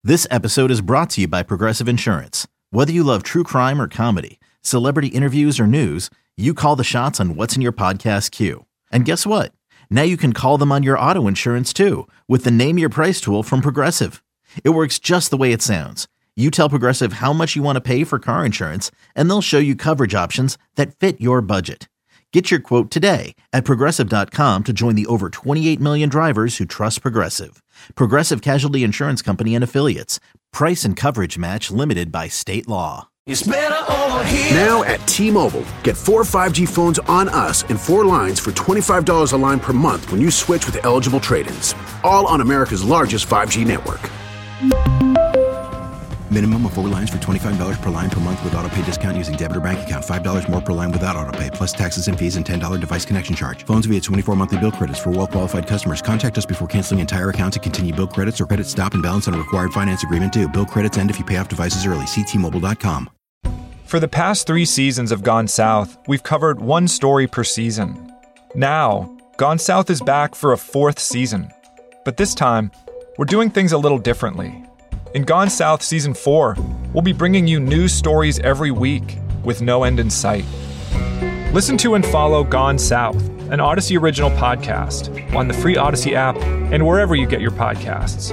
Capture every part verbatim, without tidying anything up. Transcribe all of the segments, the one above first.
This episode is brought to you by Progressive Insurance. Whether you love true crime or comedy, celebrity interviews or news, you call the shots on what's in your podcast queue. And guess what? Now you can call them on your auto insurance too with the Name Your Price tool from Progressive. It works just the way it sounds. You tell Progressive how much you want to pay for car insurance, and they'll show you coverage options that fit your budget. Get your quote today at Progressive dot com to join the over twenty-eight million drivers who trust Progressive. Progressive Casualty Insurance Company and Affiliates. Price and coverage match limited by state law. It's better over here. Now at T-Mobile, get four five G phones on us and four lines for twenty-five dollars a line per month when you switch with eligible trade-ins. All on America's largest five G network. Minimum of four lines for twenty-five dollars per line per month with autopay discount using debit or bank account. five dollars more per line without autopay, plus taxes and fees and ten dollars device connection charge. Phones via twenty-four monthly bill credits for well-qualified customers. Contact us before canceling entire account to continue bill credits or credit stop and balance on a required finance agreement due. Bill credits end if you pay off devices early. See T Mobile dot com. For the past three seasons of Gone South, we've covered one story per season. Now, Gone South is back for a fourth season. But this time, we're doing things a little differently. In Gone South Season four, we'll be bringing you new stories every week with no end in sight. Listen to and follow Gone South, an Odyssey original podcast, on the free Odyssey app and wherever you get your podcasts.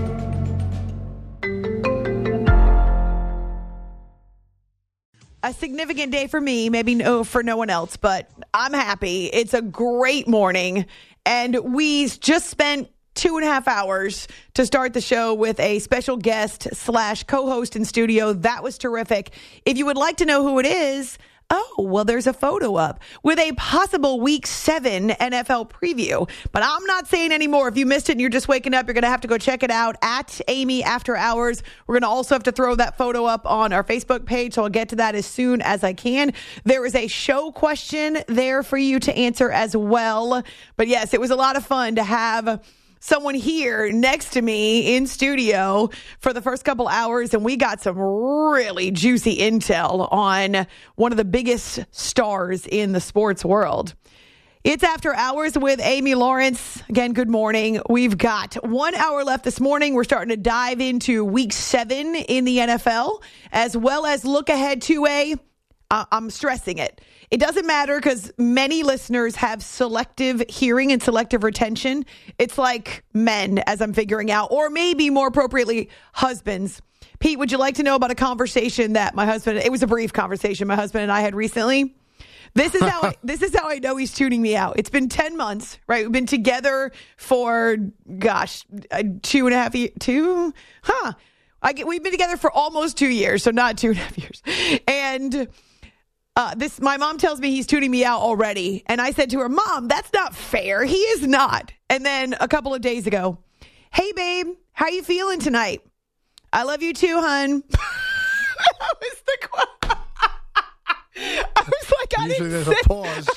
A significant day for me, maybe no for no one else, but I'm happy. It's a great morning, and we just spent two and a half hours to start the show with a special guest slash co-host in studio. That was terrific. If you would like to know who it is, oh, well, there's a photo up with a possible week seven N F L preview. But I'm not saying any more. If you missed it and you're just waking up, you're going to have to go check it out at Amy After Hours. We're going to also have to throw that photo up on our Facebook page, so I'll get to that as soon as I can. There is a show question there for you to answer as well. But yes, it was a lot of fun to have someone here next to me in studio for the first couple hours, and we got some really juicy intel on one of the biggest stars in the sports world. It's After Hours with Amy Lawrence. Again, good morning. We've got one hour left this morning. We're starting to dive into week seven in the N F L, as well as look ahead to a, uh, I'm stressing it, it doesn't matter because many listeners have selective hearing and selective retention. It's like men, as I'm figuring out, or maybe more appropriately, husbands. Pete, would you like to know about a conversation that my husband, it was a brief conversation my husband and I had recently? This is how I, this is how I know he's tuning me out. It's been ten months, right? We've been together for, gosh, two and a half years, two? Huh. I get, we've been together for almost two years, so not two and a half years. And Uh, this, my mom tells me he's tuning me out already. And I said to her, Mom, that's not fair. He is not. And then a couple of days ago, hey, babe, how you feeling tonight? I love you too, hun. That was the quote. I was like, I Usually didn't there's say a pause.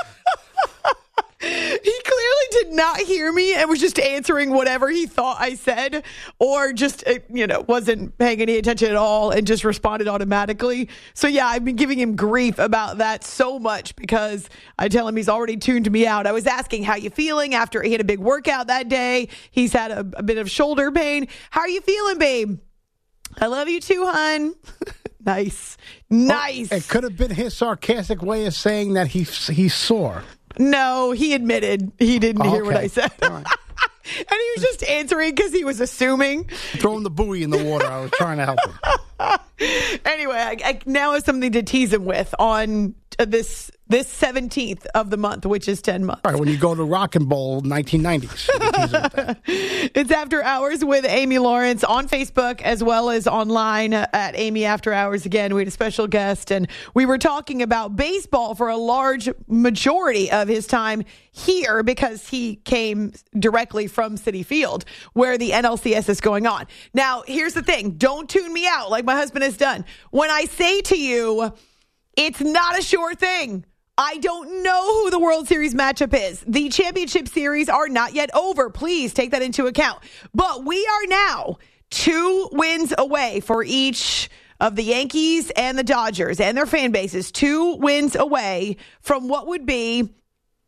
He clearly did not hear me and was just answering whatever he thought I said, or just, you know, wasn't paying any attention at all and just responded automatically. So, yeah, I've been giving him grief about that so much because I tell him he's already tuned me out. I was asking, how you feeling after he had a big workout that day? He's had a, a bit of shoulder pain. How are you feeling, babe? I love you too, hun. Nice. Nice. Oh, it could have been his sarcastic way of saying that he, he's sore. No, he admitted he didn't Oh, hear what okay. I said. All right. And he was just answering because he was assuming. Throwing the buoy in the water. I was trying to help him. Anyway, I, I now have something to tease him with on uh, this this seventeenth of the month, which is ten months. All right, when you go to Rock and Bowl nineteen nineties. It's After Hours with Amy Lawrence on Facebook as well as online at Amy After Hours. Again, we had a special guest, and we were talking about baseball for a large majority of his time here because he came directly from Citi Field, where the N L C S is going on. Now, here's the thing. Don't tune me out like my husband has done. When I say to you, it's not a sure thing. I don't know who the World Series matchup is. The championship series are not yet over. Please take that into account. But we are now two wins away for each of the Yankees and the Dodgers and their fan bases. Two wins away from what would be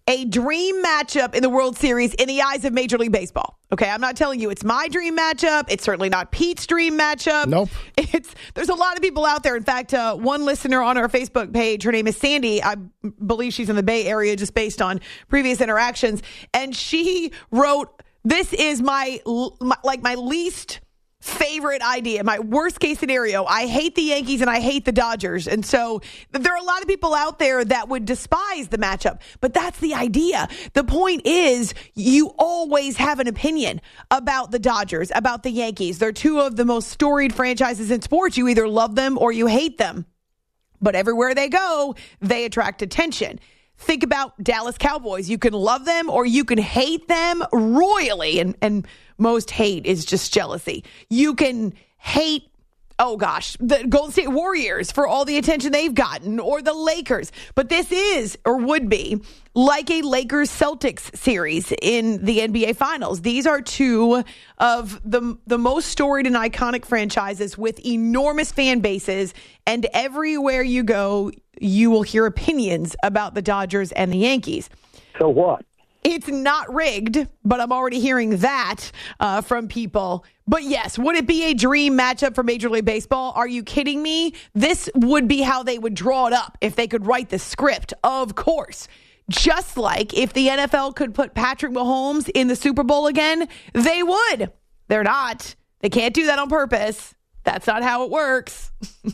a dream matchup in the World Series in the eyes of Major League Baseball. Okay, I'm not telling you it's my dream matchup. It's certainly not Pete's dream matchup. Nope. It's there's a lot of people out there. In fact, uh, one listener on our Facebook page, her name is Sandy. I believe she's in the Bay Area just based on previous interactions. And she wrote, this is my, my like my least favorite idea, my worst case scenario. I hate the Yankees and I hate the Dodgers. And so there are a lot of people out there that would despise the matchup, but that's the idea. The point is you always have an opinion about the Dodgers, about the Yankees. They're two of the most storied franchises in sports. You either love them or you hate them, but everywhere they go, they attract attention. Think about Dallas Cowboys. You can love them or you can hate them royally. And, and most hate is just jealousy. You can hate, oh gosh, the Golden State Warriors for all the attention they've gotten, or the Lakers. But this is, or would be, like a Lakers-Celtics series in the N B A Finals. These are two of the, the most storied and iconic franchises with enormous fan bases. And everywhere you go, you will hear opinions about the Dodgers and the Yankees. So what? It's not rigged, but I'm already hearing that uh, from people. But yes, would it be a dream matchup for Major League Baseball? Are you kidding me? This would be how they would draw it up if they could write the script, of course. Just like if the N F L could put Patrick Mahomes in the Super Bowl again, they would. They're not. They can't do that on purpose. That's not how it works.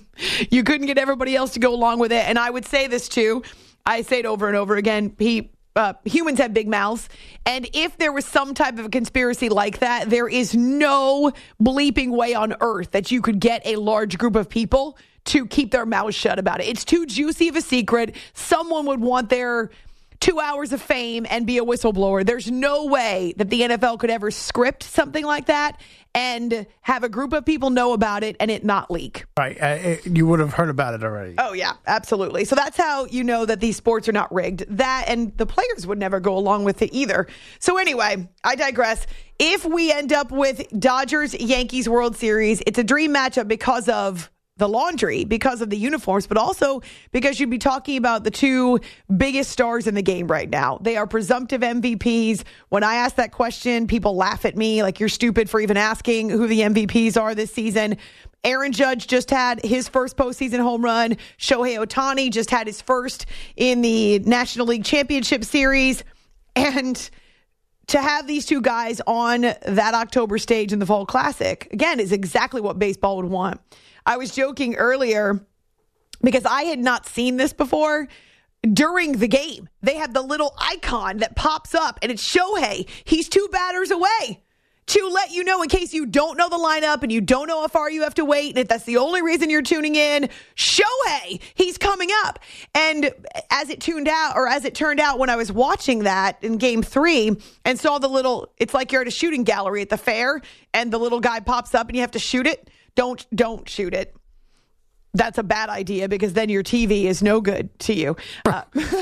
You couldn't get everybody else to go along with it. And I would say this too. I say it over and over again. He, uh, humans have big mouths. And if there was some type of a conspiracy like that, there is no bleeping way on earth that you could get a large group of people to keep their mouths shut about it. It's too juicy of a secret. Someone would want their two hours of fame and be a whistleblower. There's no way that the N F L could ever script something like that and have a group of people know about it and it not leak. Right. Uh, it, you would have heard about it already. Oh, yeah, absolutely. So that's how you know that these sports are not rigged. That, and the players would never go along with it either. So anyway, I digress. If we end up with Dodgers-Yankees World Series, it's a dream matchup because of the laundry, because of the uniforms, but also because you'd be talking about the two biggest stars in the game right now. They are presumptive M V Ps. When I ask that question, people laugh at me like you're stupid for even asking who the M V Ps are this season. Aaron Judge just had his first postseason home run. Shohei Ohtani just had his first in the National League Championship Series. And to have these two guys on that October stage in the Fall Classic, again, is exactly what baseball would want. I was joking earlier because I had not seen this before. During the game, they have the little icon that pops up, and it's Shohei. He's two batters away. To let you know, in case you don't know the lineup and you don't know how far you have to wait, and if that's the only reason you're tuning in, Shohei, he's coming up. And as it tuned out, or as it turned out when I was watching that in game three and saw the little, it's like you're at a shooting gallery at the fair, and the little guy pops up and you have to shoot it. Don't, don't shoot it. That's a bad idea because then your T V is no good to you. Uh,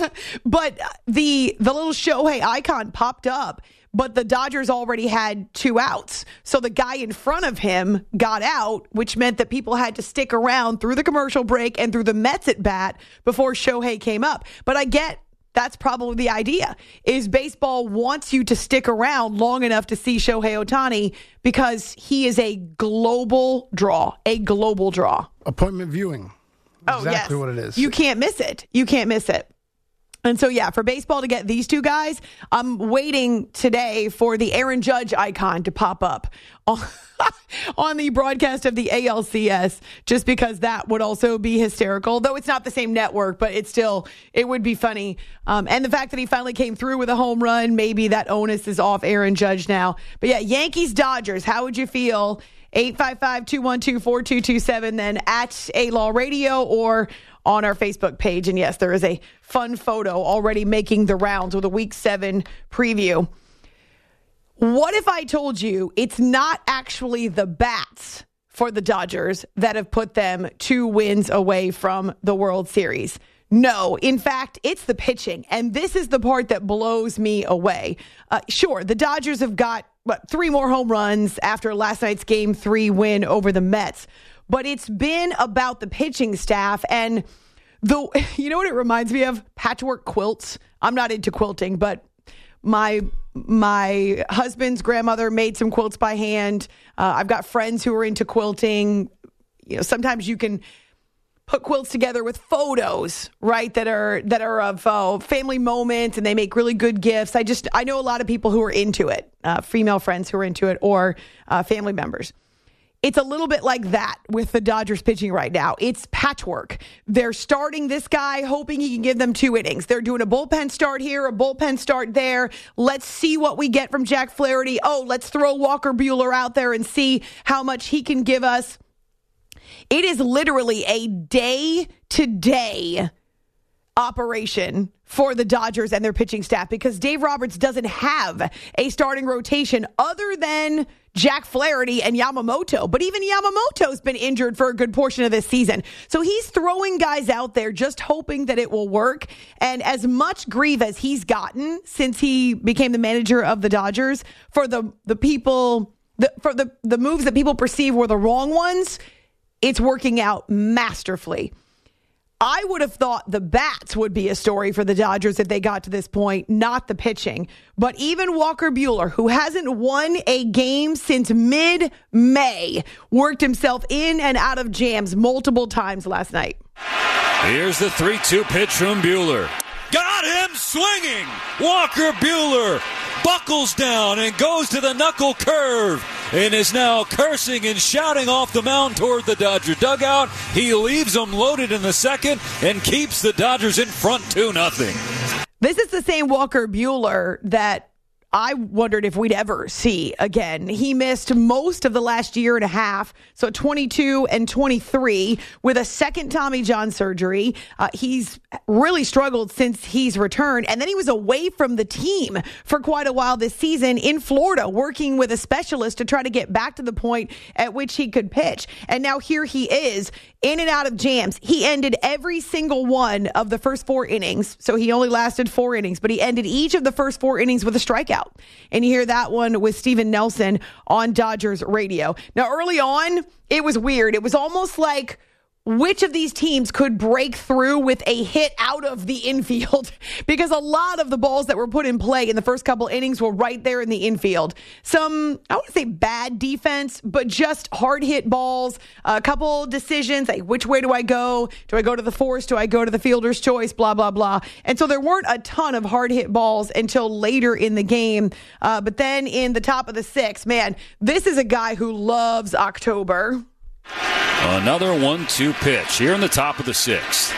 but the the little Shohei icon popped up, but the Dodgers already had two outs. So the guy in front of him got out, which meant that people had to stick around through the commercial break and through the Mets at bat before Shohei came up. But I get that's probably the idea, is baseball wants you to stick around long enough to see Shohei Ohtani because he is a global draw, a global draw. Appointment viewing. Oh, Exactly yes. what it is. You can't miss it. You can't miss it. And so, yeah, for baseball to get these two guys, I'm waiting today for the Aaron Judge icon to pop up on, on the broadcast of the A L C S, just because that would also be hysterical. Though it's not the same network, but it's still, it would be funny. Um, and the fact that he finally came through with a home run, maybe that onus is off Aaron Judge now. But yeah, Yankees, Dodgers, how would you feel? eight five five, two one two, four two two seven, then at A-Law Radio or on our Facebook page. And yes, there is a fun photo already making the rounds with a week seven preview. What if I told you it's not actually the bats for the Dodgers that have put them two wins away from the World Series? No, in fact, it's the pitching. And this is the part that blows me away. Uh, sure, the Dodgers have got what, three more home runs after last night's game three win over the Mets. But it's been about the pitching staff and The you know what it reminds me of? Patchwork quilts. I'm not into quilting, but my my husband's grandmother made some quilts by hand. Uh, I've got friends who are into quilting. You know, sometimes you can put quilts together with photos, right? That are that are of uh, family moments, and they make really good gifts. I just I know a lot of people who are into it, uh, female friends who are into it, or uh, family members. It's a little bit like that with the Dodgers pitching right now. It's patchwork. They're starting this guy, hoping he can give them two innings. They're doing a bullpen start here, a bullpen start there. Let's see what we get from Jack Flaherty. Oh, let's throw Walker Buehler out there and see how much he can give us. It is literally a day-to-day operation for the Dodgers and their pitching staff because Dave Roberts doesn't have a starting rotation other than Jack Flaherty and Yamamoto. But even Yamamoto's been injured for a good portion of this season. So he's throwing guys out there just hoping that it will work. And as much grief as he's gotten since he became the manager of the Dodgers for the, the people, the, for the, the moves that people perceive were the wrong ones, it's working out masterfully. I would have thought the bats would be a story for the Dodgers if they got to this point, not the pitching. But even Walker Buehler, who hasn't won a game since mid-May, worked himself in and out of jams multiple times last night. Here's the three two pitch from Buehler. Got him swinging! Walker Buehler buckles down and goes to the knuckle curve and is now cursing and shouting off the mound toward the Dodger dugout. He leaves them loaded in the second and keeps the Dodgers in front two nothing. This is the same Walker Buehler that I wondered if we'd ever see again. He missed most of the last year and a half, so twenty-two and twenty-three, with a second Tommy John surgery. Uh, he's really struggled since he's returned, and then he was away from the team for quite a while this season in Florida, working with a specialist to try to get back to the point at which he could pitch. And now here he is, in and out of jams. He ended every single one of the first four innings, so he only lasted four innings, but he ended each of the first four innings with a strikeout. And you hear that one with Steven Nelson on Dodgers radio. Now, early on, it was weird. It was almost like which of these teams could break through with a hit out of the infield, because a lot of the balls that were put in play in the first couple innings were right there in the infield. Some, I wouldn't say bad defense, but just hard hit balls, a couple decisions, like which way do I go? Do I go to the force? Do I go to the fielder's choice? Blah, blah, blah. And so there weren't a ton of hard hit balls until later in the game. Uh, but then in the top of the sixth, man, this is a guy who loves October. Another one two pitch here in the top of the sixth.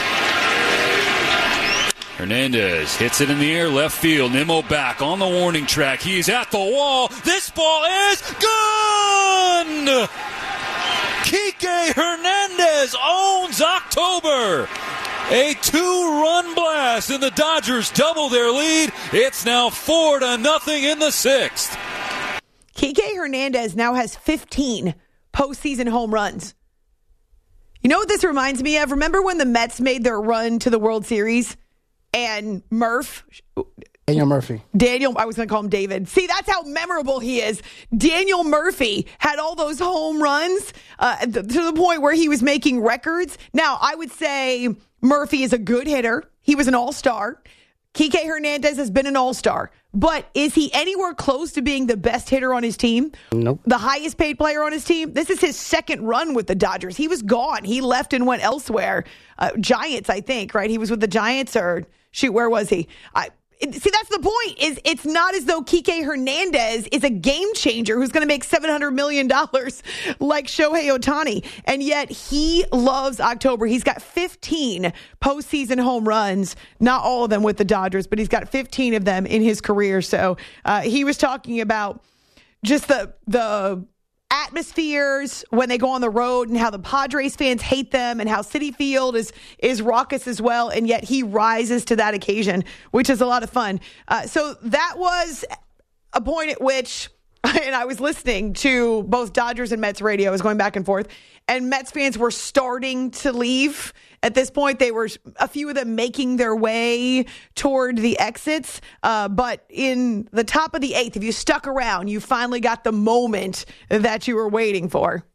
Hernandez hits it in the air, left field. Nimmo back on the warning track. He's at the wall. This ball is gone! Kike Hernandez owns October. A two-run blast, and the Dodgers double their lead. It's now four to nothing in the sixth. Kike Hernandez now has fifteen postseason home runs. You know what this reminds me of? Remember when the Mets made their run to the World Series and Murph? Daniel Murphy. Daniel, I was going to call him David. See, that's how memorable he is. Daniel Murphy had all those home runs uh, to the point where he was making records. Now, I would say Murphy is a good hitter. He was an all-star. Kike Hernandez has been an all-star. But is he anywhere close to being the best hitter on his team? Nope. The highest paid player on his team? This is his second run with the Dodgers. He was gone. He left and went elsewhere. Uh, Giants, I think, right? He was with the Giants, or shoot, where was he? I See, that's the point. Is it's not as though Kike Hernandez is a game changer who's going to make seven hundred million dollars like Shohei Ohtani. And yet he loves October. He's got fifteen postseason home runs, not all of them with the Dodgers, but he's got fifteen of them in his career. So uh, he was talking about just the the atmospheres when they go on the road and how the Padres fans hate them and how Citi Field is is raucous as well, and yet he rises to that occasion, which is a lot of fun. Uh, so that was a point at which, and I was listening to both Dodgers and Mets radio, I was going back and forth, and Mets fans were starting to leave. At this point, they were, a few of them making their way toward the exits. Uh, but in the top of the eighth, if you stuck around, you finally got the moment that you were waiting for.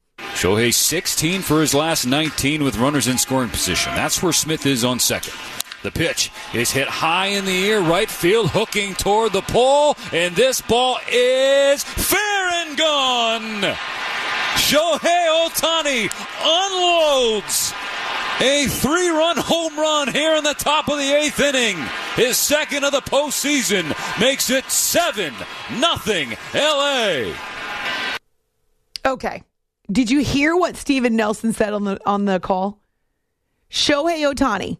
Shohei sixteen for his last nineteen with runners in scoring position. That's where Smith is on second. The pitch is hit high in the air, right field, hooking toward the pole, and this ball is fair and gone. Shohei Ohtani unloads a three-run home run here in the top of the eighth inning. His second of the postseason makes it seven nothing L A. Okay. Did you hear what Steven Nelson said on the on the call? Shohei Ohtani,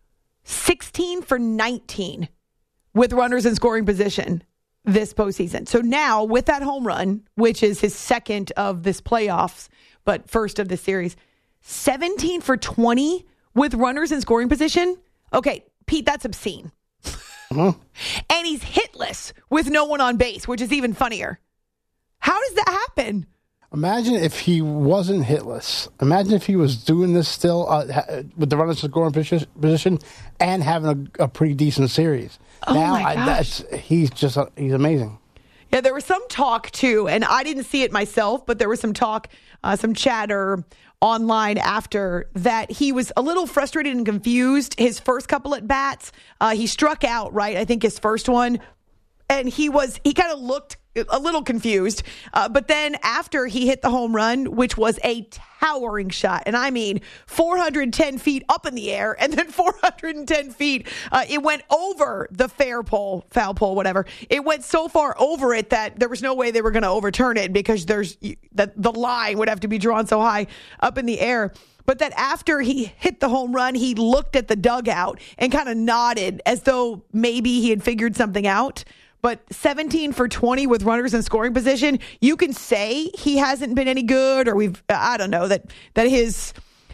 sixteen for nineteen with runners in scoring position this postseason. So now with that home run, which is his second of this playoffs, but first of the series, seventeen for twenty with runners in scoring position? Okay, Pete, that's obscene. Uh-huh. And he's hitless with no one on base, which is even funnier. How does that happen? Imagine if he wasn't hitless. Imagine if he was doing this still uh, with the runners in scoring position and having a, a pretty decent series. Oh now, my I, gosh. that's, he's just uh, he's amazing. Yeah, there was some talk, too, and I didn't see it myself, but there was some talk, uh, some chatter online after that he was a little frustrated and confused. His first couple at bats, uh, he struck out, right? I think his first one, and he was he kind of looked a little confused. Uh, but then after he hit the home run, which was a towering shot, and I mean four hundred ten feet up in the air, and then four hundred ten feet, uh, it went over the fair pole, foul pole, whatever. It went so far over it that there was no way they were going to overturn it because there's that the line would have to be drawn so high up in the air. But that after he hit the home run, he looked at the dugout and kind of nodded as though maybe he had figured something out. But seventeen for twenty with runners in scoring position, you can say he hasn't been any good, or we've, I don't know, that that his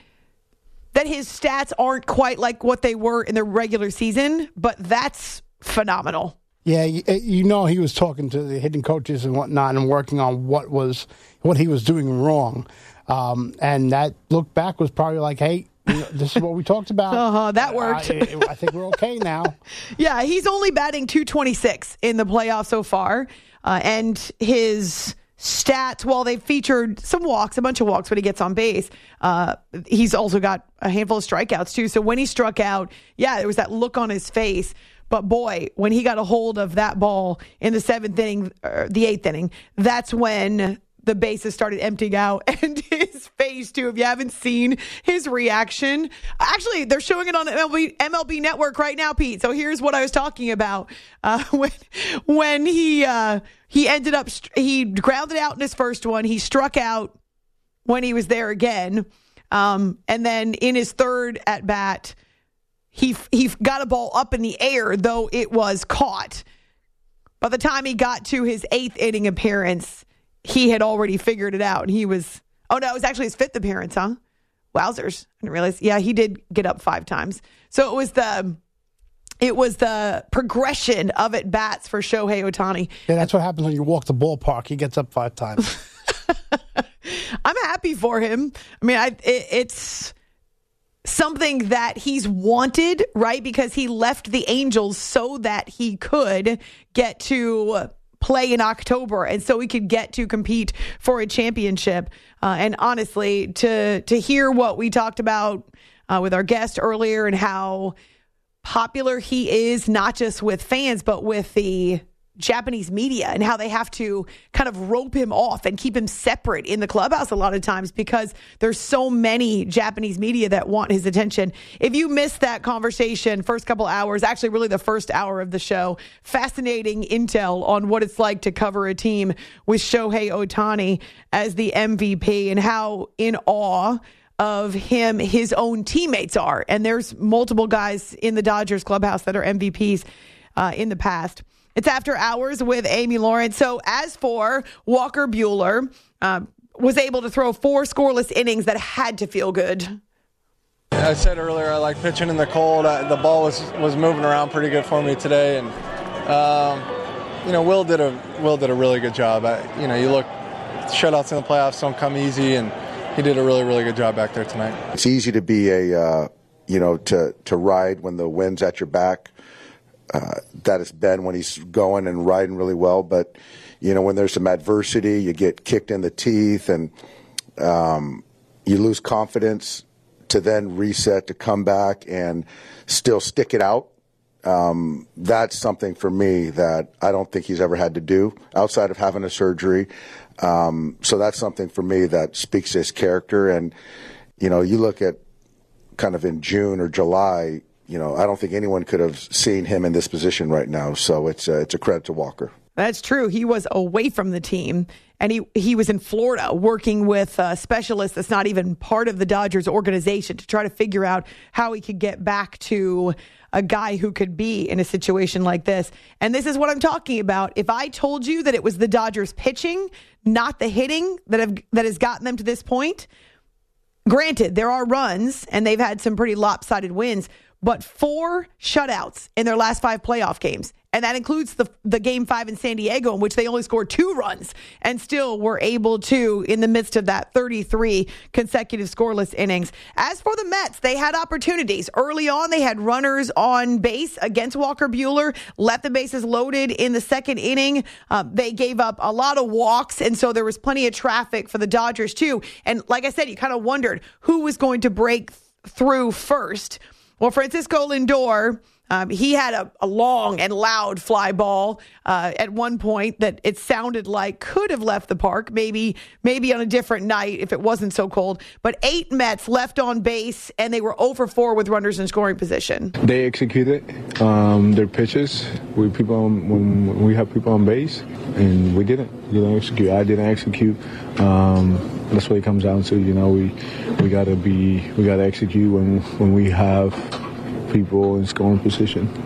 that his stats aren't quite like what they were in the regular season, but that's phenomenal. Yeah, you, you know he was talking to the hitting coaches and whatnot and working on what was what he was doing wrong. Um, and that look back was probably like, hey, you know, this is what we talked about. Uh-huh, that worked. I, I, I think we're okay now. Yeah, he's only batting two twenty-six in the playoffs so far. Uh, and his stats, while they've featured some walks, a bunch of walks when he gets on base, uh, he's also got a handful of strikeouts too. So when he struck out, yeah, there was that look on his face. But boy, when he got a hold of that ball in the seventh inning, or the eighth inning, that's when the bases started emptying out, and his face too. If you haven't seen his reaction, actually, they're showing it on the M L B, M L B Network right now, Pete. So here's what I was talking about uh, when when he uh, he ended up he grounded out in his first one. He struck out when he was there again, um, and then in his third at bat, he he got a ball up in the air, though it was caught. By the time he got to his eighth inning appearance, he had already figured it out. And he was, oh no, it was actually his fifth appearance, huh? Wowzers. I didn't realize. Yeah, he did get up five times. So it was the, it was the progression of at bats for Shohei Ohtani. Yeah, that's what happens when you walk the ballpark. He gets up five times. I'm happy for him. I mean, I, it, it's something that he's wanted, right? Because he left the Angels so that he could get to play in October, and so he could get to compete for a championship. Uh, and honestly, to to hear what we talked about uh, with our guest earlier and how popular he is, not just with fans, but with the Japanese media, and how they have to kind of rope him off and keep him separate in the clubhouse a lot of times because there's so many Japanese media that want his attention. If you missed that conversation, first couple hours, actually really the first hour of the show, fascinating intel on what it's like to cover a team with Shohei Ohtani as the M V P and how in awe of him his own teammates are. And there's multiple guys in the Dodgers clubhouse that are M V Ps uh, in the past. It's After Hours with Amy Lawrence. So as for Walker Buehler, uh, was able to throw four scoreless innings that had to feel good. I said earlier I like pitching in the cold. I, the ball was, was moving around pretty good for me today, and um, you know Will did a Will did a really good job. I, you know, you look, shutouts in the playoffs don't come easy, and he did a really really good job back there tonight. It's easy to be a uh, you know to to ride when the wind's at your back. Uh, that is Ben when he's going and riding really well. But, you know, when there's some adversity, you get kicked in the teeth. And um, you lose confidence to then reset, to come back and still stick it out. Um, that's something for me that I don't think he's ever had to do outside of having a surgery. Um, so that's something for me that speaks to his character. And, you know, you look at kind of in June or July, you know, I don't think anyone could have seen him in this position right now. So it's a, it's a credit to Walker. That's true. He was away from the team, and he, he was in Florida working with a specialist that's not even part of the Dodgers organization to try to figure out how he could get back to a guy who could be in a situation like this. And this is what I'm talking about. If I told you that it was the Dodgers pitching, not the hitting, that have that has gotten them to this point, granted, there are runs, and they've had some pretty lopsided wins, but four shutouts in their last five playoff games. And that includes the the game five in San Diego, in which they only scored two runs and still were able to, in the midst of that thirty-three consecutive scoreless innings. As for the Mets, they had opportunities. Early on, they had runners on base against Walker Buehler, left the bases loaded in the second inning. Um, they gave up a lot of walks, and so there was plenty of traffic for the Dodgers, too. And like I said, you kind of wondered who was going to break th- through first. Well, Francisco Lindor, um, he had a, a long and loud fly ball uh, at one point that it sounded like could have left the park, maybe maybe on a different night if it wasn't so cold. But eight Mets left on base, and they were oh for four with runners in scoring position. They executed um, their pitches with people on, when we have people on base, and we didn't. We didn't execute. I didn't execute. Um, that's what it comes down to. You know, we we gotta be we gotta execute when when we have people in scoring position.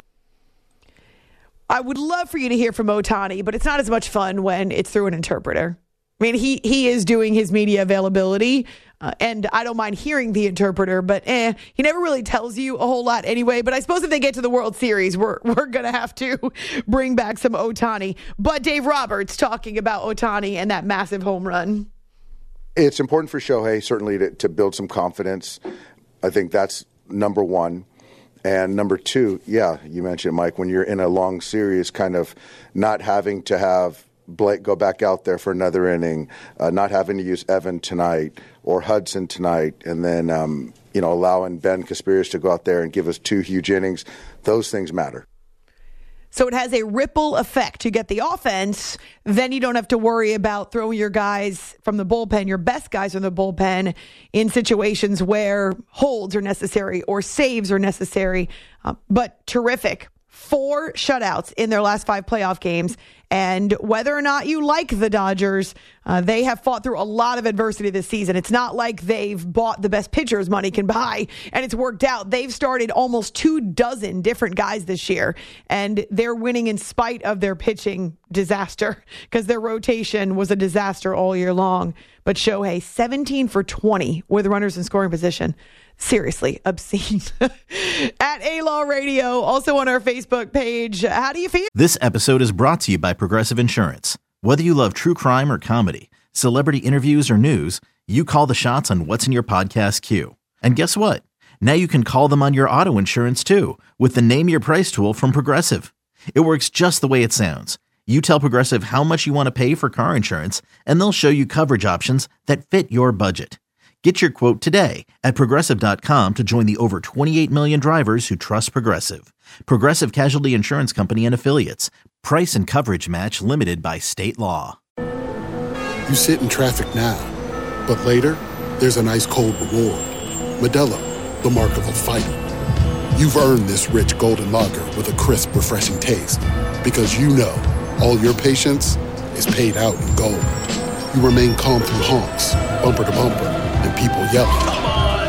I would love for you to hear from Ohtani, but it's not as much fun when it's through an interpreter. I mean, he he is doing his media availability, uh, and I don't mind hearing the interpreter, but eh, he never really tells you a whole lot anyway. But I suppose if they get to the World Series, we're we're going to have to bring back some Ohtani. But Dave Roberts talking about Ohtani and that massive home run. It's important for Shohei, certainly, to, to build some confidence. I think that's number one. And number two, yeah, you mentioned, Mike, when you're in a long series, kind of not having to have Blake go back out there for another inning, uh, not having to use Evan tonight or Hudson tonight, and then, um, you know, allowing Ben Kasperius to go out there and give us two huge innings, those things matter. So it has a ripple effect. You get the offense, then you don't have to worry about throwing your guys from the bullpen, your best guys from the bullpen, in situations where holds are necessary or saves are necessary. Uh, but terrific. Four shutouts in their last five playoff games. And whether or not you like the Dodgers, uh, they have fought through a lot of adversity this season. It's not like they've bought the best pitchers money can buy and it's worked out. They've started almost two dozen different guys this year, and they're winning in spite of their pitching disaster because their rotation was a disaster all year long. But Shohei, seventeen for twenty with runners in scoring position. Seriously obscene. At A-Law Radio, also on our Facebook page. How do you feel? This episode is brought to you by Progressive Insurance. Whether you love true crime or comedy, celebrity interviews or news, you call the shots on what's in your podcast queue. And guess what? Now you can call them on your auto insurance too with the Name Your Price tool from Progressive. It works just the way it sounds. You tell Progressive how much you want to pay for car insurance, and they'll show you coverage options that fit your budget. Get your quote today at Progressive dot com to join the over twenty-eight million drivers who trust Progressive. Progressive Casualty Insurance Company and Affiliates. Price and coverage match limited by state law. You sit in traffic now, but later, there's an ice cold reward. Modelo, the mark of a fighter. You've earned this rich golden lager with a crisp, refreshing taste. Because you know, all your patience is paid out in gold. You remain calm through honks, bumper to bumper, and people yelling. Come on,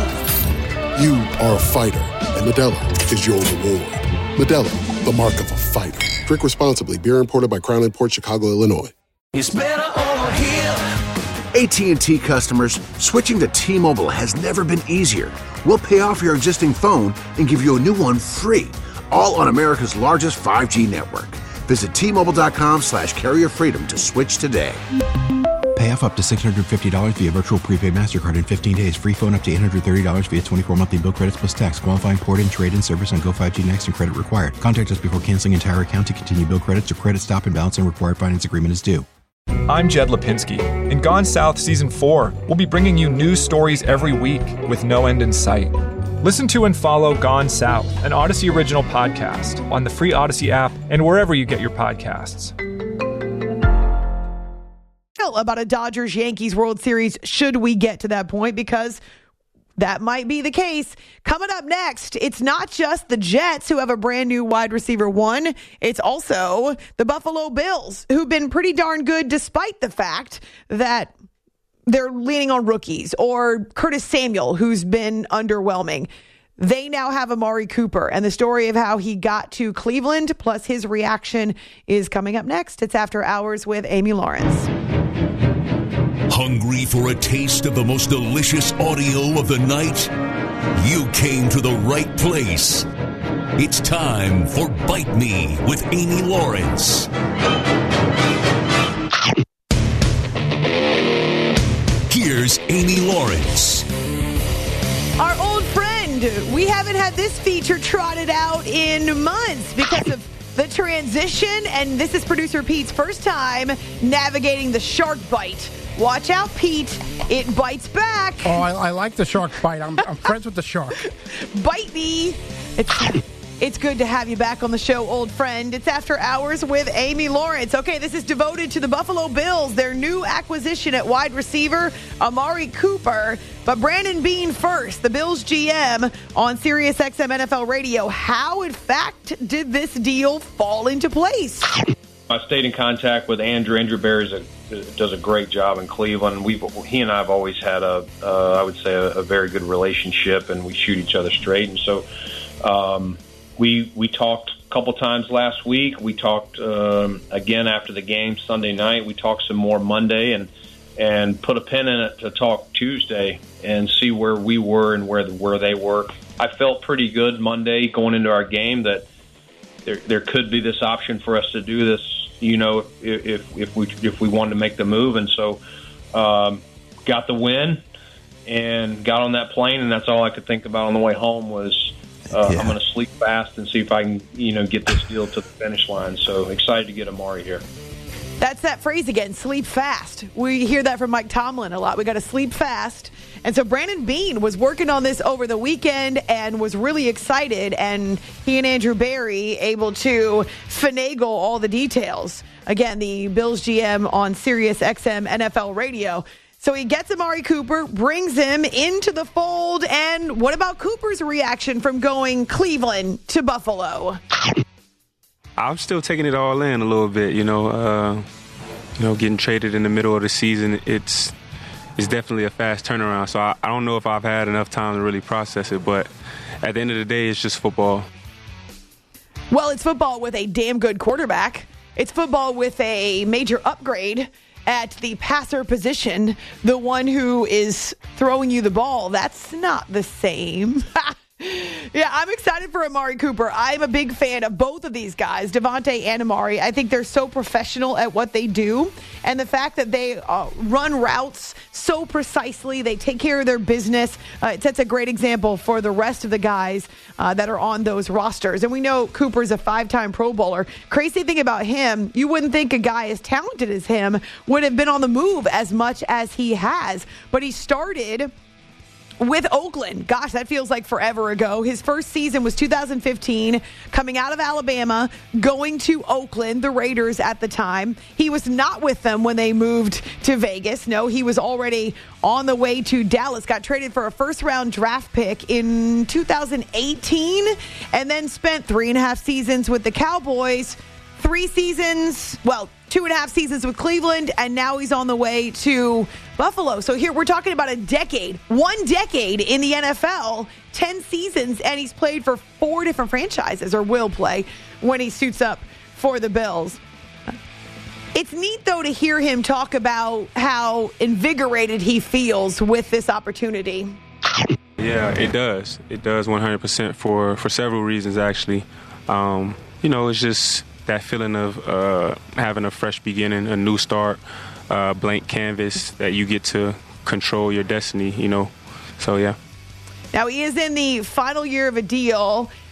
move! You are a fighter, and Modelo is your reward. Modelo, the mark of a fighter. Drink responsibly. Beer imported by Crown Imports, Chicago, Illinois. It's better over here. A T and T customers, switching to T-Mobile has never been easier. We'll pay off your existing phone and give you a new one free, all on America's largest five G network. Visit T-Mobile.com slash carrier freedom to switch today. Pay off up to six hundred fifty dollars via virtual prepaid MasterCard in fifteen days. Free phone up to eight hundred thirty dollars via twenty-four monthly bill credits plus tax. Qualifying port-in, trade-in service on Go five G Next and credit required. Contact us before canceling entire account to continue bill credits or credit stop and balance and required finance agreement is due. I'm Jed Lipinski. In Gone South Season four, we'll be bringing you news stories every week with no end in sight. Listen to and follow Gone South, an Odyssey original podcast, on the free Odyssey app and wherever you get your podcasts. About a Dodgers-Yankees World Series, should we get to that point, because that might be the case. Coming up next, it's not just the Jets who have a brand new wide receiver one. It's also the Buffalo Bills, who've been pretty darn good despite the fact that they're leaning on rookies, or Curtis Samuel, who's been underwhelming. They now have Amari Cooper, and the story of how he got to Cleveland, plus his reaction, is coming up next. It's After Hours with Amy Lawrence. Hungry for a taste of the most delicious audio of the night? You came to the right place. It's time for Bite Me with Amy Lawrence. Here's Amy Lawrence. Our old friend, we haven't had this feature trotted out in months because of the transition, and this is producer Pete's first time navigating the shark bite. Watch out, Pete. It bites back. Oh, I, I like the shark bite. I'm, I'm friends with the shark. Bite me. It's, it's good to have you back on the show, old friend. It's After Hours with Amy Lawrence. Okay, this is devoted to the Buffalo Bills, their new acquisition at wide receiver, Amari Cooper. But Brandon Beane first, the Bills G M on Sirius X M N F L Radio. How, in fact, did this deal fall into place? I stayed in contact with Andrew. Andrew Berry a, does a great job in Cleveland. We, he and I have always had a, uh, I would say, a, a very good relationship, and we shoot each other straight. And so, um, we we talked a couple times last week. We talked um, again after the game Sunday night. We talked some more Monday, and and put a pin in it to talk Tuesday and see where we were and where where they were. I felt pretty good Monday going into our game that there there could be this option for us to do this. You know, if if, if we if we wanted to make the move, and so um, got the win and got on that plane, and that's all I could think about on the way home was uh, yeah. I'm going to sleep fast and see if I can, you know, get this deal to the finish line. So excited to get Amari here. That's that phrase again, sleep fast. We hear that from Mike Tomlin a lot. We got to sleep fast. And so Brandon Beane was working on this over the weekend and was really excited. And he and Andrew Berry able to finagle all the details. Again, the Bills G M on Sirius X M N F L Radio. So he gets Amari Cooper, brings him into the fold. And what about Cooper's reaction from going Cleveland to Buffalo? I'm still taking it all in a little bit, you know. Uh, you know, getting traded in the middle of the season, it's it's definitely a fast turnaround. So I, I don't know if I've had enough time to really process it, but at the end of the day, it's just football. Well, it's football with a damn good quarterback. It's football with a major upgrade at the passer position. The one who is throwing you the ball, that's not the same. Yeah, I'm excited for Amari Cooper. I'm a big fan of both of these guys, Devontae and Amari. I think they're so professional at what they do. And the fact that they uh, run routes so precisely, they take care of their business, uh, it sets a great example for the rest of the guys uh, that are on those rosters. And we know Cooper's a five-time Pro Bowler. Crazy thing about him, you wouldn't think a guy as talented as him would have been on the move as much as he has. But he started with Oakland. Gosh, that feels like forever ago. His first season was two thousand fifteen, coming out of Alabama, going to Oakland, the Raiders at the time. He was not with them when they moved to Vegas. No, he was already on the way to Dallas, got traded for a first-round draft pick in two thousand eighteen, and then spent three and a half seasons with the Cowboys, three seasons, well, two and a half seasons with Cleveland, and now he's on the way to Buffalo. So here we're talking about a decade, one decade in the N F L, ten seasons, and he's played for four different franchises, or will play when he suits up for the Bills. It's neat, though, to hear him talk about how invigorated he feels with this opportunity. Yeah, it does. It does one hundred percent for, for several reasons, actually. Um, you know, it's just that feeling of uh, having a fresh beginning, a new start, uh, blank canvas that you get to control your destiny, you know. So, yeah. Now, he is in the final year of a deal.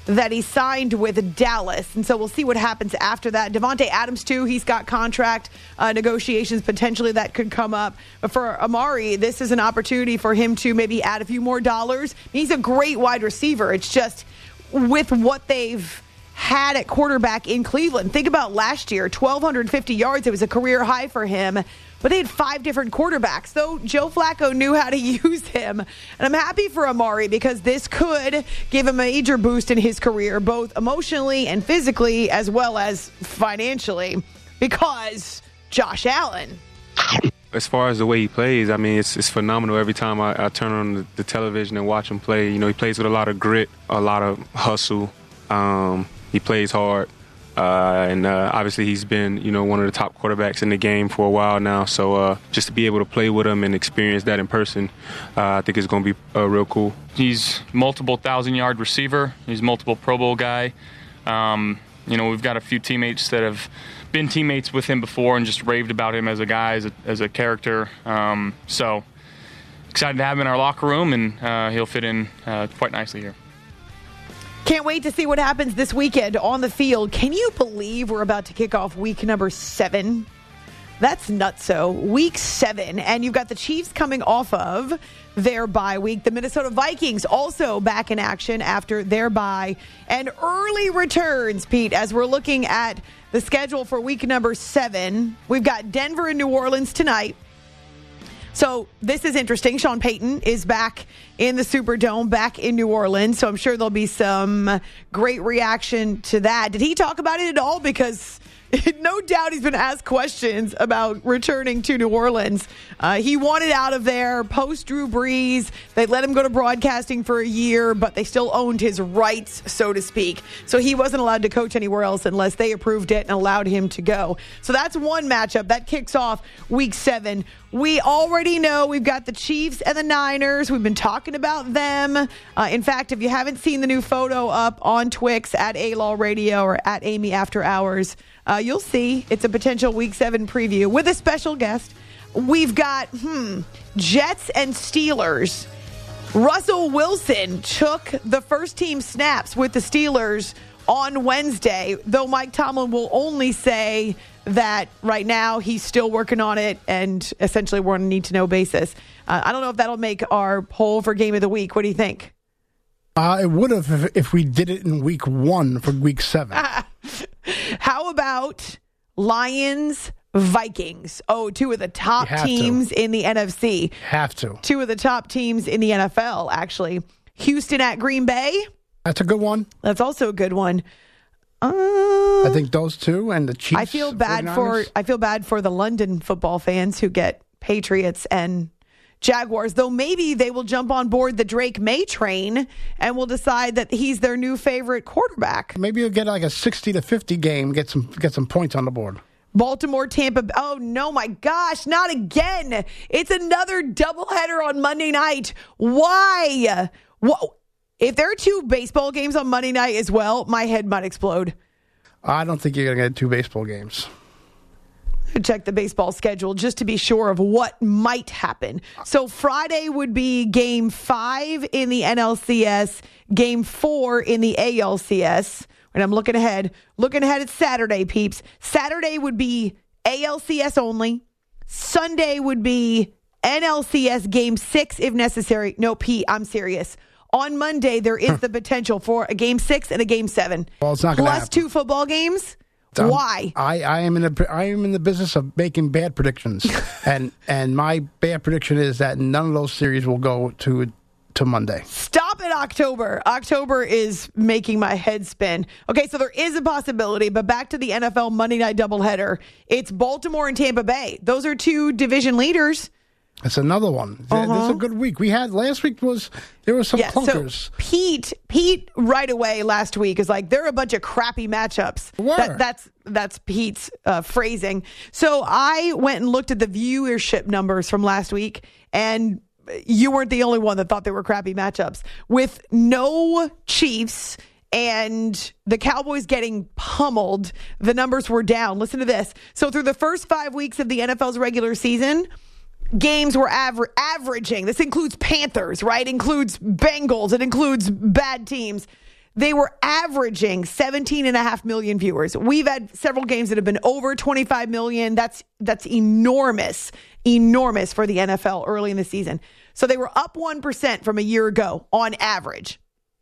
that he signed with Dallas. And so we'll see what happens after that. Davante Adams, too, he's got contract uh, negotiations potentially that could come up. But for Amari, this is an opportunity for him to maybe add a few more dollars. He's a great wide receiver. It's just with what they've had at quarterback in Cleveland. Think about last year, twelve fifty yards. It was a career high for him. But they had five different quarterbacks. So Joe Flacco knew how to use him. And I'm happy for Amari because this could give him a major boost in his career, both emotionally and physically, as well as financially, because Josh Allen. As far as the way he plays, I mean, it's it's phenomenal. Every time I, I turn on the, the television and watch him play, you know, he plays with a lot of grit, a lot of hustle. Um, he plays hard. Uh, and uh, obviously he's been, you know, one of the top quarterbacks in the game for a while now. So uh, just to be able to play with him and experience that in person, uh, I think it's going to be uh, real cool. He's multiple thousand-yard receiver. He's multiple Pro Bowl guy. Um, you know, we've got a few teammates that have been teammates with him before and just raved about him as a guy, as a, as a character. Um, so excited to have him in our locker room, and uh, he'll fit in uh, quite nicely here. Can't wait to see what happens this weekend on the field. Can you believe we're about to kick off week number seven? That's nutso. Week seven. And you've got the Chiefs coming off of their bye week. The Minnesota Vikings also back in action after their bye. And early returns, Pete, as we're looking at the schedule for week number seven. We've got Denver and New Orleans tonight. So this is interesting. Sean Payton is back in the Superdome, back in New Orleans. So I'm sure there'll be some great reaction to that. Did he talk about it at all? Because no doubt he's been asked questions about returning to New Orleans. Uh, he wanted out of there post Drew Brees. They let him go to broadcasting for a year, but they still owned his rights, so to speak. So he wasn't allowed to coach anywhere else unless they approved it and allowed him to go. So that's one matchup. That kicks off week seven. We already know we've got the Chiefs and the Niners. We've been talking about them. Uh, in fact, if you haven't seen the new photo up on Twix at A-Law Radio or at Amy After Hours, uh, you'll see it's a potential week seven preview with a special guest. We've got, hmm, Jets and Steelers. Russell Wilson took the first team snaps with the Steelers on Wednesday, though Mike Tomlin will only say that right now he's still working on it and essentially we're on a need-to-know basis. Uh, I don't know if that'll make our poll for Game of the Week. What do you think? Uh, it would have if, if we did it in week one for week seven. How about Lions, Vikings? Oh, two of the top teams to. in the N F C. Have to. Two of the top teams in the N F L, actually. Houston at Green Bay. That's a good one. That's also a good one. Uh, I think those two and the Chiefs. I feel bad for I feel bad for the London football fans who get Patriots and Jaguars, though maybe they will jump on board the Drake May train and will decide that he's their new favorite quarterback. Maybe you'll get like a sixty to fifty game, get some get some points on the board. Baltimore, Tampa. Oh, no, my gosh, not again. It's another doubleheader on Monday night. Why? Whoa. If there are two baseball games on Monday night as well, my head might explode. I don't think you're going to get two baseball games. Check the baseball schedule just to be sure of what might happen. So Friday would be game five in the N L C S, game four in the A L C S. And I'm looking ahead. Looking ahead at Saturday, peeps. Saturday would be A L C S only. Sunday would be N L C S game six if necessary. No, Pete, I'm serious. On Monday, there is the potential for a game six and a game seven. Well, it's not going to happen. Plus two football games. Um, Why? I, I am in the I am in the business of making bad predictions, and and my bad prediction is that none of those series will go to to Monday. Stop it, October. October is making my head spin. Okay, so there is a possibility, but back to the N F L Monday Night doubleheader. It's Baltimore and Tampa Bay. Those are two division leaders. That's another one. Uh-huh. This is a good week. We had last week was there were some yeah, clunkers. So Pete, Pete, right away last week is like there are a bunch of crappy matchups. That, that's that's Pete's uh, phrasing. So I went and looked at the viewership numbers from last week, and you weren't the only one that thought they were crappy matchups. With no Chiefs and the Cowboys getting pummeled, the numbers were down. Listen to this. So through the first five weeks of the N F L's regular season, games were aver- averaging. This includes Panthers, right? Includes Bengals. It includes bad teams. they were averaging seventeen and a half million viewers. We've had several games that have been over twenty-five million. That's that's enormous, enormous for the N F L early in the season. So they were up one percent from a year ago on average.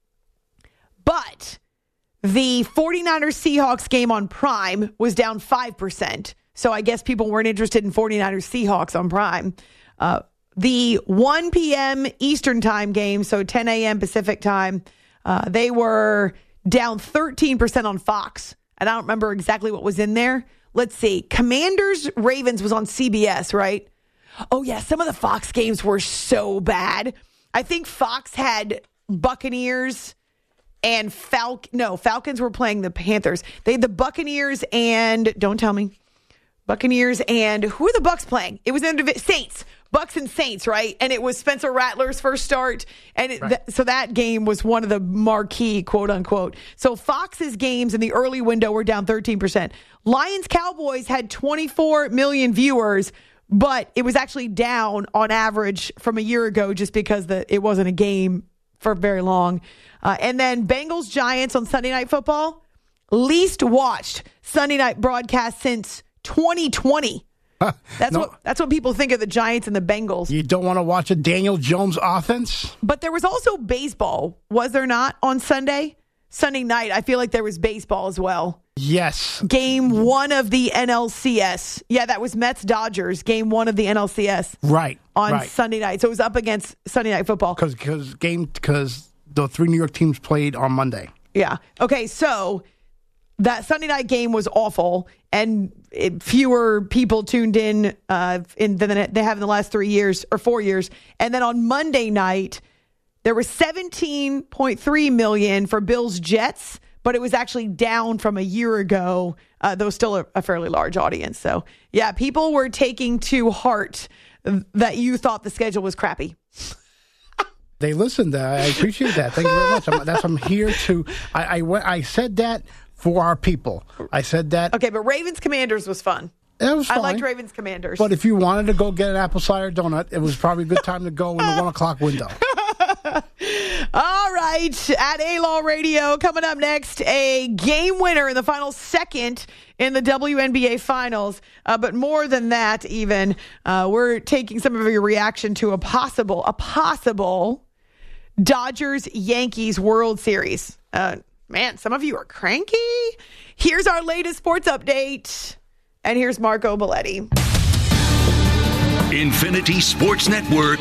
But the 49ers Seahawks game on Prime was down five percent. So I guess people weren't interested in 49ers Seahawks on Prime. Uh, the one p.m. Eastern time game, so ten a.m. Pacific time, uh, they were down thirteen percent on Fox. And I don't remember exactly what was in there. Let's see. Commanders Ravens was on C B S, right? Oh, yeah. Some of the Fox games were so bad. I think Fox had Buccaneers and Falcon. No, Falcons were playing the Panthers. They had the Buccaneers and, don't tell me, Buccaneers and who are the Bucs playing? It was in the Saints. Bucs and Saints, right? And it was Spencer Rattler's first start. And it, right. th- so that game was one of the marquee, quote unquote. So Fox's games in the early window were down thirteen percent. Lions Cowboys had twenty-four million viewers, but it was actually down on average from a year ago just because the it wasn't a game for very long. Uh, and then Bengals Giants on Sunday Night Football, least watched Sunday night broadcast since twenty twenty. That's no. what that's what people think of the Giants and the Bengals. You don't want to watch a Daniel Jones offense? But there was also baseball, was there not, on Sunday? Sunday night, I feel like there was baseball as well. Yes. Game one of the N L C S. Yeah, that was Mets-Dodgers, game one of the N L C S. Right. On right. Sunday night. So it was up against Sunday Night Football. Because game because the three New York teams played on Monday. Yeah. Okay, so that Sunday night game was awful, and it, fewer people tuned in, uh, in than they have in the last three years or four years. And then on Monday night, there was seventeen point three million for Bills Jets, but it was actually down from a year ago, uh, though still a, a fairly large audience. So, yeah, people were taking to heart that you thought the schedule was crappy. They listened. I appreciate that. Thank you very much. I'm, that's I'm here to. I, I went. I said that for our people. I said that. Okay, but Ravens Commanders was fun. That was fine. I liked Ravens Commanders. But if you wanted to go get an apple cider donut, it was probably a good time to go in the one o'clock window. All right, at A-Law Radio, coming up next, a game winner in the final second in the W N B A Finals. Uh, but more than that, even, uh, we're taking some of your reaction to a possible, a possible Dodgers-Yankees World Series. Uh, man, some of you are cranky. Here's our latest sports update, and here's Marco Belletti. Infinity Sports Network.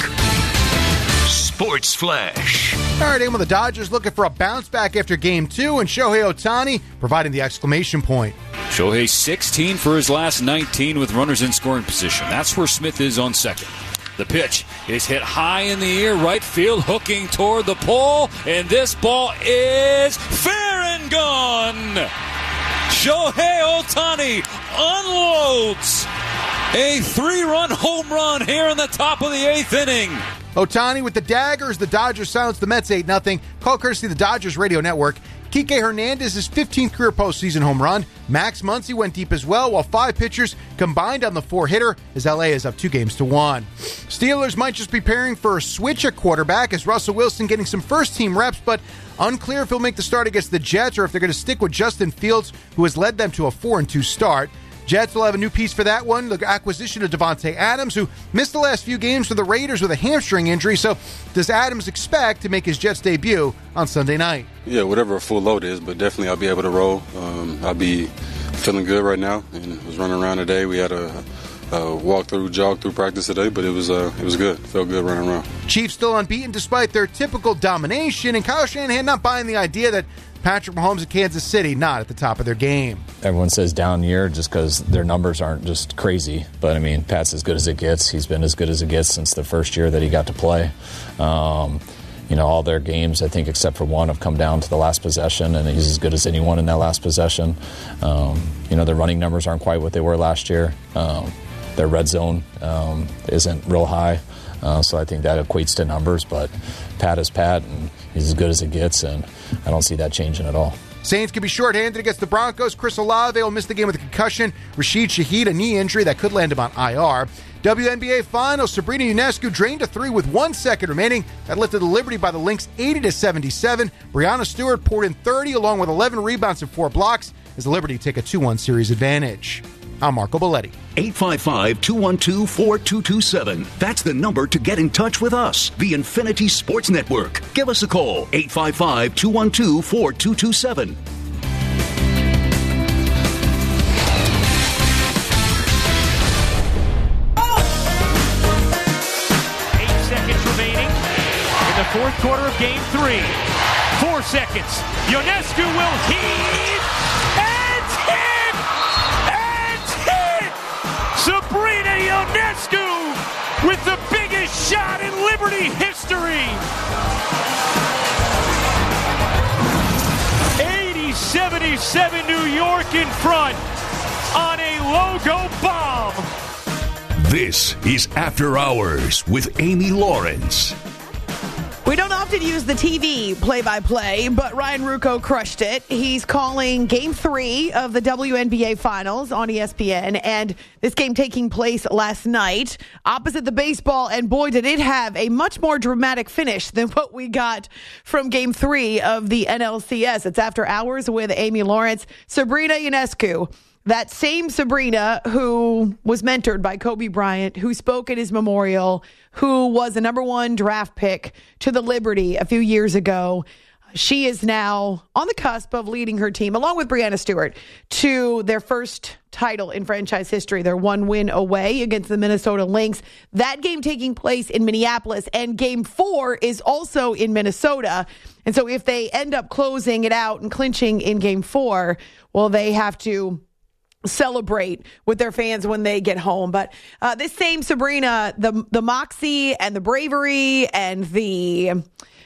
Sports Flash. All right, aim with the Dodgers looking for a bounce back after game two, and Shohei Ohtani providing the exclamation point. Shohei sixteen for his last nineteen with runners in scoring position. That's where Smith is on second. The pitch is hit high in the air, right field, hooking toward the pole, and this ball is fair and gone. Shohei Ohtani unloads a three-run home run here in the top of the eighth inning. Ohtani with the daggers. The Dodgers silence the Mets eight nothing. Call courtesy of the Dodgers Radio Network. Kike Hernandez's fifteenth career postseason home run. Max Muncy went deep as well, while five pitchers combined on the four-hitter as L A is up two games to one. Steelers might just be preparing for a switch at quarterback as Russell Wilson getting some first-team reps, but unclear if he'll make the start against the Jets or if they're going to stick with Justin Fields, who has led them to a four and two start. Jets will have a new piece for that one, the acquisition of Devontae Adams, who missed the last few games for the Raiders with a hamstring injury. So does Adams expect to make his Jets debut on Sunday night? Yeah, whatever a full load is, but definitely I'll be able to roll. Um, I'll be feeling good right now, and was running around today. We had a, a walk through, jog through practice today, but it was uh, it was good. Felt good running around. Chiefs still unbeaten despite their typical domination, and Kyle Shanahan not buying the idea that Patrick Mahomes and Kansas City not at the top of their game. Everyone says down year just because their numbers aren't just crazy. But, I mean, Pat's as good as it gets. He's been as good as it gets since the first year that he got to play. Um, you know, all their games, I think, except for one, have come down to the last possession, and he's as good as anyone in that last possession. Um, you know, their running numbers aren't quite what they were last year. Um, their red zone um, isn't real high. Uh, so I think that equates to numbers, but Pat is Pat, and he's as good as it gets, and I don't see that changing at all. Saints could be shorthanded against the Broncos. Chris Olave will miss the game with a concussion. Rashid Shaheed, a knee injury that could land him on I R. W N B A Finals, Sabrina Ionescu drained a three with one second remaining. That lifted the Liberty by the Lynx eighty to seventy-seven. Breanna Stewart poured in thirty along with eleven rebounds and four blocks as the Liberty take a two one series advantage. I'm Marco Belletti. eight five five, two one two, four two two seven. That's the number to get in touch with us, the Infinity Sports Network. Give us a call, eight five five, two one two, four two two seven. Eight seconds remaining in the fourth quarter of game three. Four seconds. Ionescu will heave and hit! And hit! Sabrina Ionescu with the biggest shot in Liberty history. eighty seventy-seven New York in front on a logo bomb. This is After Hours with Amy Lawrence. We don't often use the T V play-by-play, but Ryan Ruocco crushed it. He's calling Game three of the W N B A Finals on E S P N, and this game taking place last night opposite the baseball, and boy, did it have a much more dramatic finish than what we got from Game three of the N L C S. It's After Hours with Amy Lawrence. Sabrina Ionescu, that same Sabrina who was mentored by Kobe Bryant, who spoke at his memorial, who was a number one draft pick to the Liberty a few years ago. She is now on the cusp of leading her team, along with Breanna Stewart, to their first title in franchise history. They're one win away against the Minnesota Lynx. That game taking place in Minneapolis, and game four is also in Minnesota. And so if they end up closing it out and clinching in game four, well, they have to celebrate with their fans when they get home. But uh, this same Sabrina, the the moxie and the bravery and the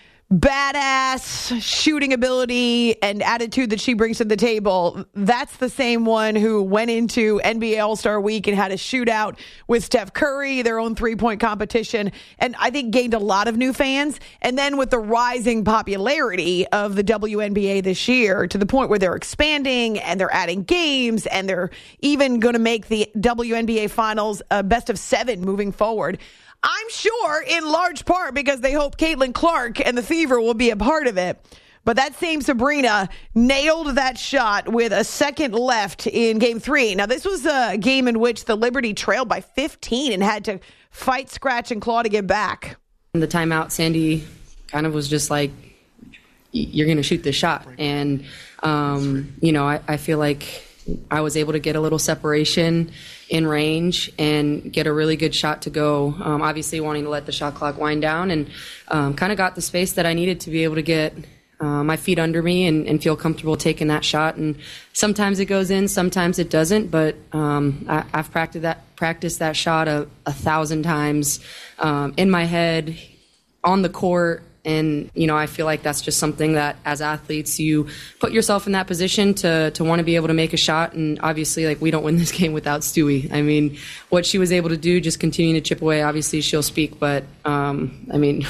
badass shooting ability and attitude that she brings to the table, that's the same one who went into N B A All-Star Week and had a shootout with Steph Curry, their own three-point competition, and I think gained a lot of new fans. And then with the rising popularity of the W N B A this year, to the point where they're expanding and they're adding games and they're even going to make the W N B A Finals a best of seven moving forward. I'm sure in large part because they hope Caitlin Clark and the Fever will be a part of it. But that same Sabrina nailed that shot with a second left in game three. Now, this was a game in which the Liberty trailed by fifteen and had to fight, scratch, and claw to get back. In the timeout, Sandy kind of was just like, you're going to shoot this shot. And, um, you know, I, I feel like I was able to get a little separation in range and get a really good shot to go. Um, obviously wanting to let the shot clock wind down, and um, kind of got the space that I needed to be able to get uh, my feet under me and, and feel comfortable taking that shot. And sometimes it goes in, sometimes it doesn't, but um, I, I've practiced that, practiced that shot a, a thousand times um, in my head, on the court. And, you know, I feel like that's just something that as athletes, you put yourself in that position to to want to be able to make a shot. And obviously, like, we don't win this game without Stewie. I mean, what she was able to do, just continuing to chip away, obviously she'll speak. But, um, I mean,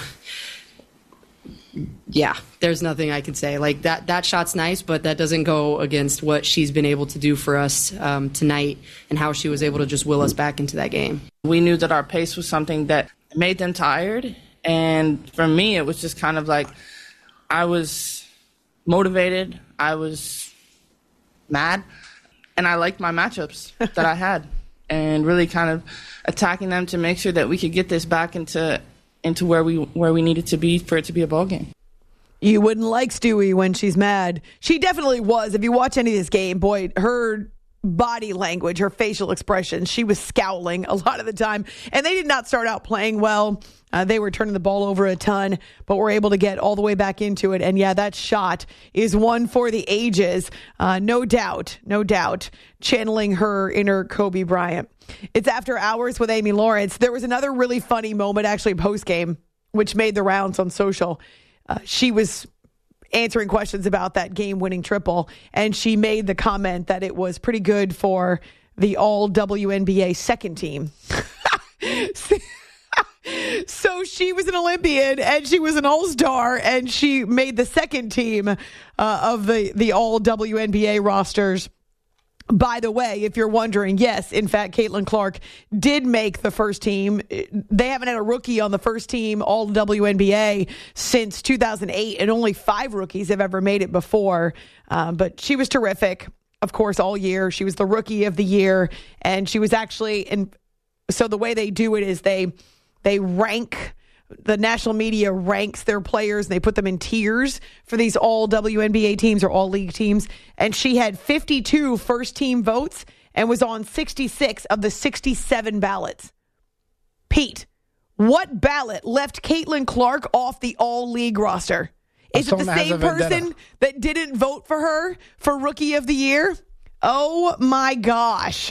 yeah, there's nothing I could say. Like, that, that shot's nice, but that doesn't go against what she's been able to do for us um, tonight and how she was able to just will us back into that game. We knew that our pace was something that made them tired. And for me, it was just kind of like I was motivated, I was mad, and I liked my matchups that I had, and really kind of attacking them to make sure that we could get this back into into where we where we needed to be for it to be a ball game. You wouldn't like Stewie when she's mad. She definitely was. If you watch any of this game, boy, her body language, her facial expressions, she was scowling a lot of the time. And they did not start out playing well. Uh, they were turning the ball over a ton, but were able to get all the way back into it. And yeah, that shot is one for the ages. Uh, no doubt, no doubt, channeling her inner Kobe Bryant. It's After Hours with Amy Lawrence. There was another really funny moment, actually, post-game, which made the rounds on social. Uh, she was answering questions about that game-winning triple, and she made the comment that it was pretty good for the all W N B A second team. So she was an Olympian and she was an all-star, and she made the second team uh, of the, the all W N B A rosters. By the way, if you're wondering, yes, in fact, Caitlin Clark did make the first team. They haven't had a rookie on the first team all W N B A since two thousand eight, and only five rookies have ever made it before. Um, but she was terrific, of course, all year. She was the rookie of the year, and she was actually, and so the way they do it is they they rank. The national media ranks their players and they put them in tiers for these all W N B A teams or all league teams. And she had fifty-two first team votes and was on sixty-six of the sixty-seven ballots. Pete, what ballot left Caitlin Clark off the all league roster? Is it the same person that didn't vote for her for Rookie of the Year? Oh my gosh.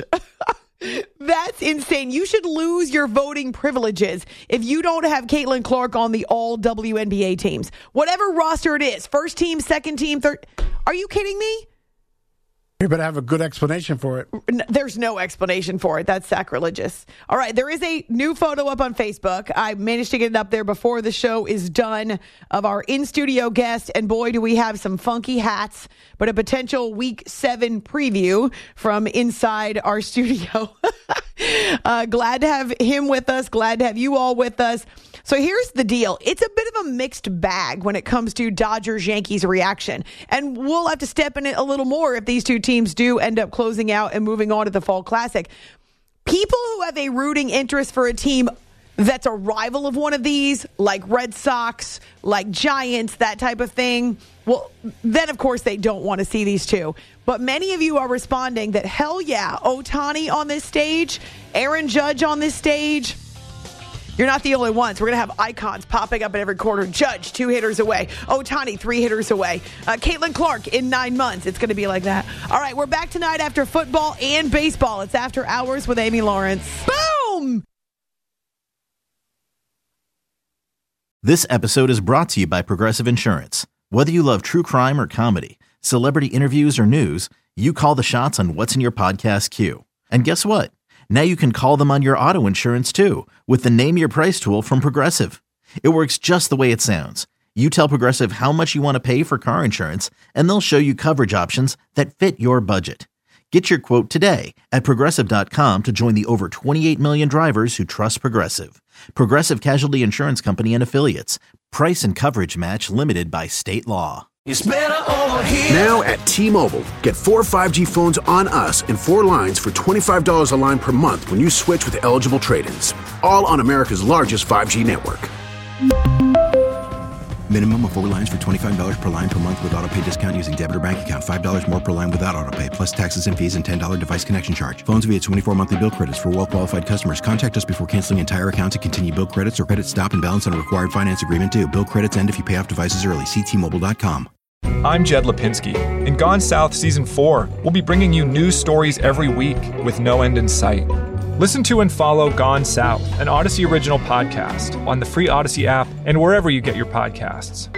That's insane. You should lose your voting privileges if you don't have Caitlin Clark on the all W N B A teams. Whatever roster it is, first team, second team, third. Are you kidding me? You better have a good explanation for it. There's no explanation for it. That's sacrilegious. All right, there is a new photo up on Facebook. I managed to get it up there before the show is done of our in-studio guest, and boy, do we have some funky hats, but a potential week seven preview from inside our studio. uh, glad to have him with us. Glad to have you all with us. So here's the deal. It's a bit of a mixed bag when it comes to Dodgers-Yankees reaction. And we'll have to step in it a little more if these two teams do end up closing out and moving on to the Fall Classic. People who have a rooting interest for a team that's a rival of one of these, like Red Sox, like Giants, that type of thing, well, then of course they don't want to see these two. But many of you are responding that, hell yeah, Ohtani on this stage, Aaron Judge on this stage. You're not the only ones. We're going to have icons popping up in every corner. Judge, two hitters away. Ohtani, three hitters away. Uh, Caitlin Clark in nine months. It's going to be like that. All right, we're back tonight after football and baseball. It's After Hours with Amy Lawrence. Boom! This episode is brought to you by Progressive Insurance. Whether you love true crime or comedy, celebrity interviews or news, you call the shots on what's in your podcast queue. And guess what? Now you can call them on your auto insurance too with the Name Your Price tool from Progressive. It works just the way it sounds. You tell Progressive how much you want to pay for car insurance, and they'll show you coverage options that fit your budget. Get your quote today at Progressive dot com to join the over twenty-eight million drivers who trust Progressive. Progressive Casualty Insurance Company and Affiliates. Price and coverage match limited by state law. It's better over here. Now at T-Mobile, get four five G phones on us and four lines for twenty-five dollars a line per month when you switch with eligible trade-ins. All on America's largest five G network. Minimum of four lines for twenty-five dollars per line per month with auto pay discount using debit or bank account. five dollars more per line without auto pay, plus taxes and fees and ten dollars device connection charge. Phones via twenty-four monthly bill credits for well-qualified customers. Contact us before canceling entire account to continue bill credits or credit stop and balance on a required finance agreement due. Bill credits end if you pay off devices early. See T Mobile dot com. I'm Jed Lipinski. In Gone South Season four, we'll be bringing you news stories every week with no end in sight. Listen to and follow Gone South, an Odyssey original podcast, on the free Odyssey app and wherever you get your podcasts.